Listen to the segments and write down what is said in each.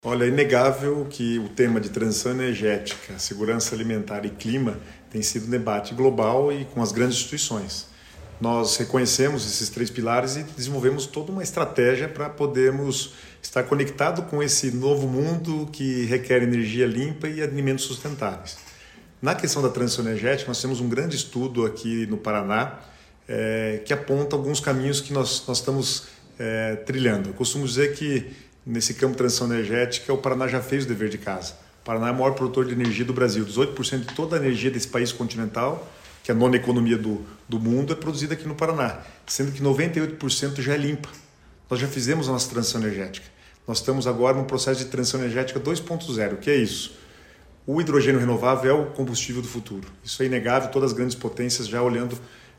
Olha, é inegável que o tema de transição energética, segurança alimentar e clima tem sido um debate global e com as grandes instituições. Nós reconhecemos esses três pilares e desenvolvemos toda uma estratégia para podermos estar conectado com esse novo mundo que requer energia limpa e alimentos sustentáveis. Na questão da transição energética, nós temos um grande estudo aqui no Paraná que aponta alguns caminhos que nós estamos trilhando. Eu costumo dizer que nesse campo de transição energética, o Paraná já fez o dever de casa. O Paraná é o maior produtor de energia do Brasil. 18% de toda a energia desse país continental, que é a nona economia do mundo, é produzida aqui no Paraná, sendo que 98% já é limpa. Nós já fizemos a nossa transição energética. Nós estamos agora num processo de transição energética 2.0. O que é isso? O hidrogênio renovável é o combustível do futuro. Isso é inegável, todas as grandes potências já olhando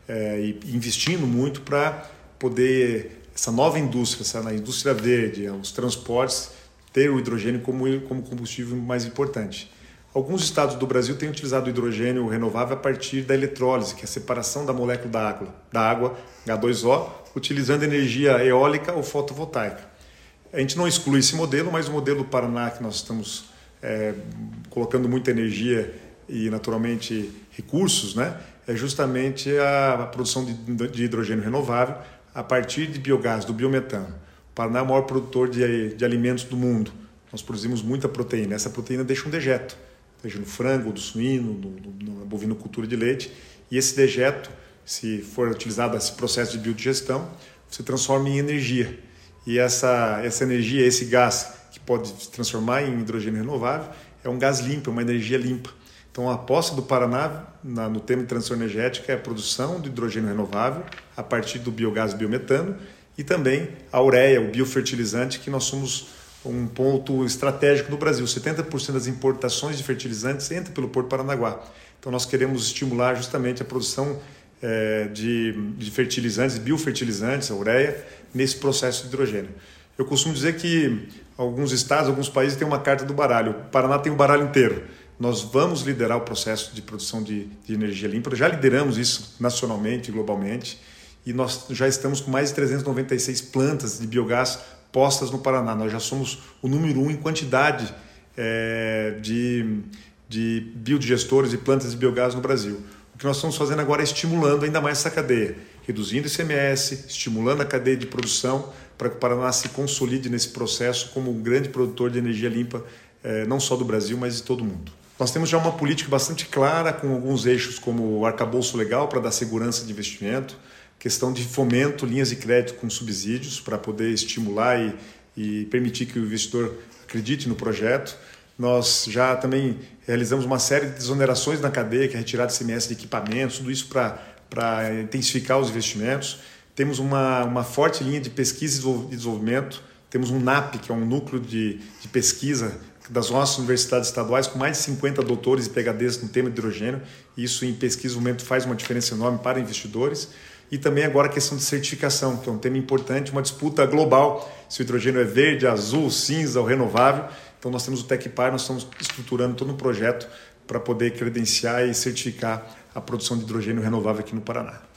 e investindo muito para poder essa nova indústria, a indústria verde, os transportes, ter o hidrogênio como combustível mais importante. Alguns estados do Brasil têm utilizado o hidrogênio renovável a partir da eletrólise, que é a separação da molécula da água, H2O, utilizando energia eólica ou fotovoltaica. A gente não exclui esse modelo, mas o modelo do Paraná, que nós estamos colocando muita energia e, naturalmente, recursos, é justamente a produção de hidrogênio renovável, a partir de biogás, do biometano. O Paraná é o maior produtor de alimentos do mundo. Nós produzimos muita proteína. Essa proteína deixa um dejeto, seja no frango, do suíno, na bovinocultura de leite. E esse dejeto, se for utilizado esse processo de biodigestão, se transforma em energia. E essa energia, esse gás que pode se transformar em hidrogênio renovável, é um gás limpo, é uma energia limpa. Então, a aposta do Paraná no tema de transição energética é a produção de hidrogênio renovável a partir do biogás biometano e também a ureia, o biofertilizante, que nós somos um ponto estratégico no Brasil. 70% das importações de fertilizantes entram pelo Porto Paranaguá. Então, nós queremos estimular justamente a produção de fertilizantes, biofertilizantes, a ureia, nesse processo de hidrogênio. Eu costumo dizer que alguns estados, alguns países têm uma carta do baralho. O Paraná tem o baralho inteiro. Nós vamos liderar o processo de produção de energia limpa. Já lideramos isso nacionalmente e globalmente. E nós já estamos com mais de 396 plantas de biogás postas no Paraná. Nós já somos o número 1 em quantidade de biodigestores e plantas de biogás no Brasil. O que nós estamos fazendo agora é estimulando ainda mais essa cadeia, reduzindo o ICMS, estimulando a cadeia de produção para que o Paraná se consolide nesse processo como um grande produtor de energia limpa, não só do Brasil, mas de todo o mundo. Nós temos já uma política bastante clara, com alguns eixos como o arcabouço legal para dar segurança de investimento, questão de fomento, linhas de crédito com subsídios para poder estimular e permitir que o investidor acredite no projeto. Nós já também realizamos uma série de desonerações na cadeia, que é retirada de ICMS de equipamentos, tudo isso para intensificar os investimentos. Temos uma forte linha de pesquisa e desenvolvimento, temos um NAP, que é um núcleo de pesquisa das nossas universidades estaduais, com mais de 50 doutores e PhDs no tema de hidrogênio. Isso em pesquisa e desenvolvimento faz uma diferença enorme para investidores. E também agora a questão de certificação, que é um tema importante, uma disputa global, se o hidrogênio é verde, azul, cinza ou renovável. Então nós temos o TecPar, nós estamos estruturando todo um projeto para poder credenciar e certificar a produção de hidrogênio renovável aqui no Paraná.